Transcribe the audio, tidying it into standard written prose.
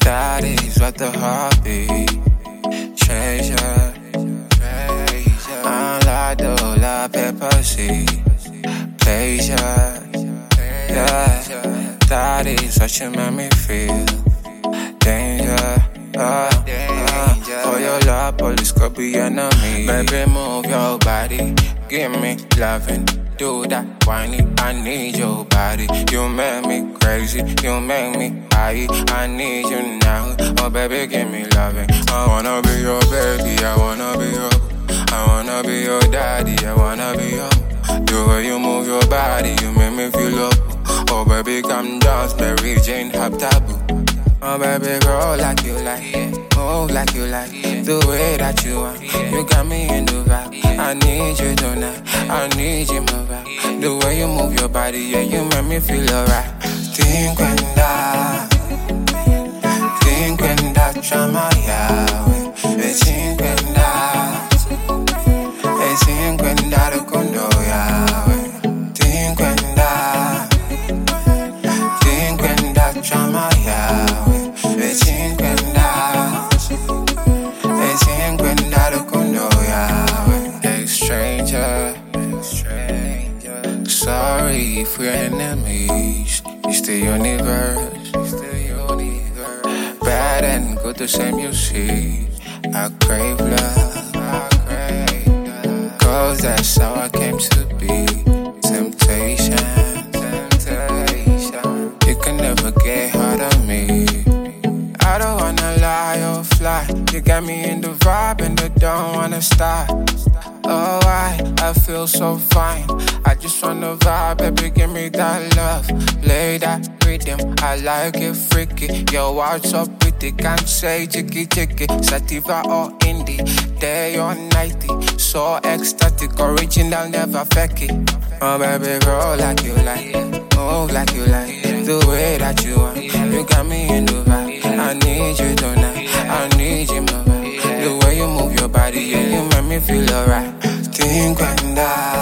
That is what the heartbeat. Treasure. Unlock la pepper seed. Pleasure. Yeah. That is what you make me feel. Danger. For your love, police could be enemy. Baby, move your body. Give me loving. Do that whiny. I need your body. You make me crazy. You make me high. I need you now. Oh, baby, give me loving. I wanna be your baby. I wanna be your daddy. I wanna be your. The way you move your body, you make me feel low. Oh, baby, come dance, Mary Jane, have taboo. Oh, baby girl, like you like it. Move like you like it. The way that you want. You got me in the vibe. I need you tonight. I need you move back. The way you move your body, yeah, you make me feel alright. Think when that chama yawe. Think when that ukundo yawe. Think when that chama yawe. Think when that ukundo yawe. Hey stranger. Sorry if we're enemies. It's the universe. Bad and good, the same you see. I crave love. Cause that's how I came to be. Temptation. You can never get hard on me. I don't wanna lie or fly. You got me in the vibe and I don't wanna stop. Oh, I feel so fine. I just wanna vibe, baby, give me that love. Play that rhythm, I like it freaky. Yo, what's up with it? Can't say chicky chicky. Sativa or indie, day or nighty. So ecstatic, original, never fake it. Oh, baby girl, like you like it. Move like you like it. The way that you want. You got me in the vibe. I need you tonight. I need you, my baby. The way you move your body, yeah, you make me feel alright. Think when that